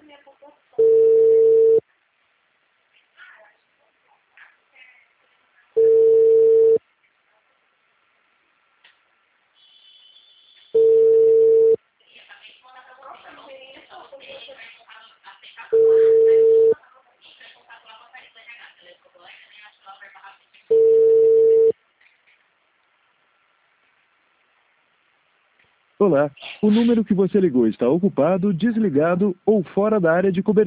Olá, o número que você ligou está ocupado, desligado ou fora da área de cobertura.